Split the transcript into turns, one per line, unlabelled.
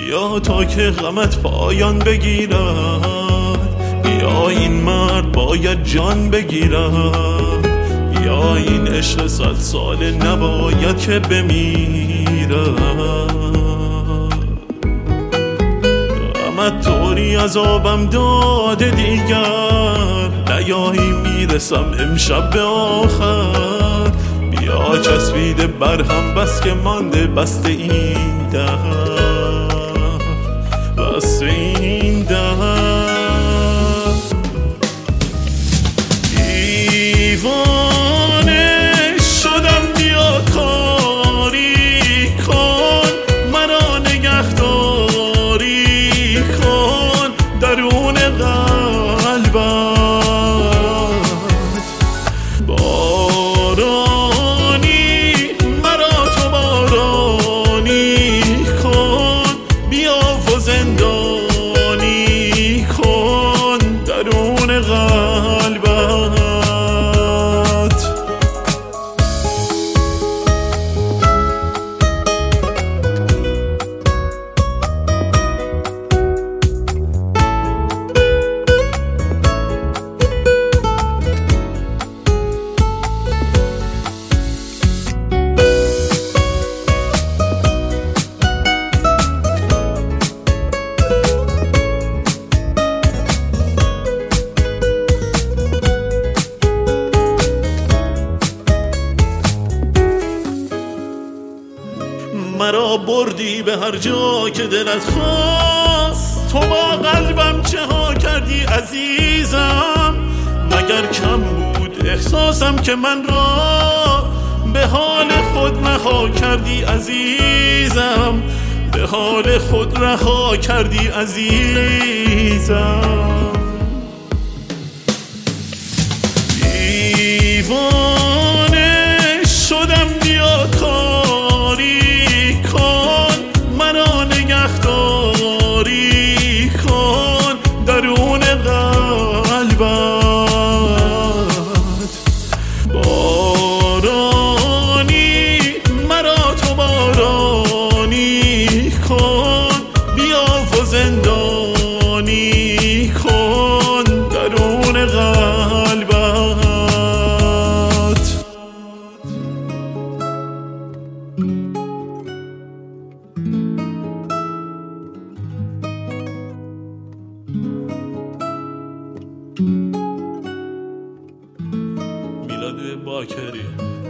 بیا تا که غمت پایان بگیرد، بیا این مرد باید جان بگیرد، بیا این عشق 100 ساله نباید که بمیرد. غمت طوری عذابم داده دیگر، نیایی میرسم امشب به آخر. بیا چسبیده برهم بس که مانده بسته این در، بسته این در. دیوانه شدم بیا کاری کن، مرا نگهداری کن درون قلبم. زندانی کن درون قلبت. مرا بردی به هر جا که دلت خواست، تو با قلبم چه ها کردی عزیزم. مگر کم بود احساسم که من را به حال خود رها کردی عزیزم، به حال خود رها کردی عزیزم. دیوانه شدم بیا کاری کن، مرا نگهداری کن درون قلبت. بارانی مرا تو بارانی کن، بیا و زندانی کن درون قلبت. میلاد باکری.